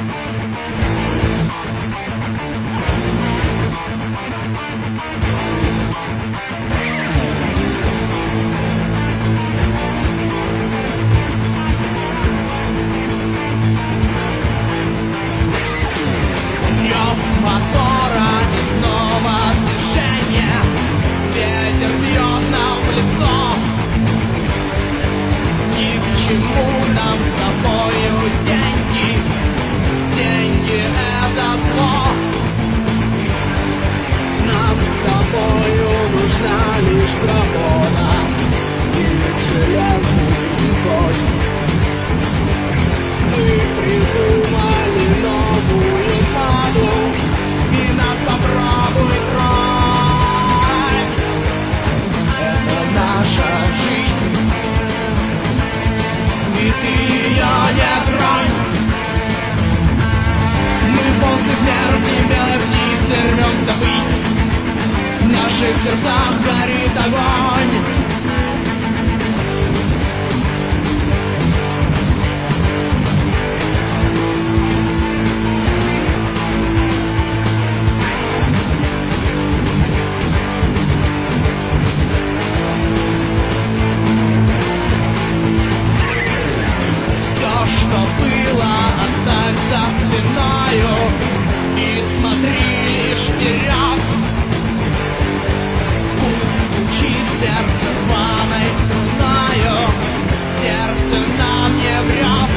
В наших сердцах горит огонь. Все, что было, оставь за спиною и смотри лишь вперед. Сердце рваной струною, сердце нам не врет.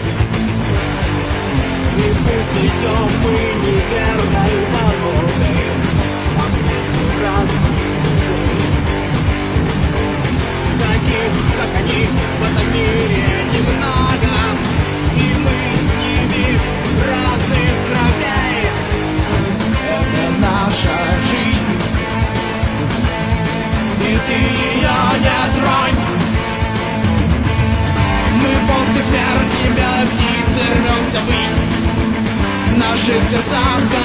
И пусть идем мы неверной дорогой, а мы разные. Таких, как они, в этом мире немного, и мы с ними разных кровей. Это наша жизнь. И ты ее не тронь. Мы волки смерти, белые птицы, рвемся ввысь. В наших сердцах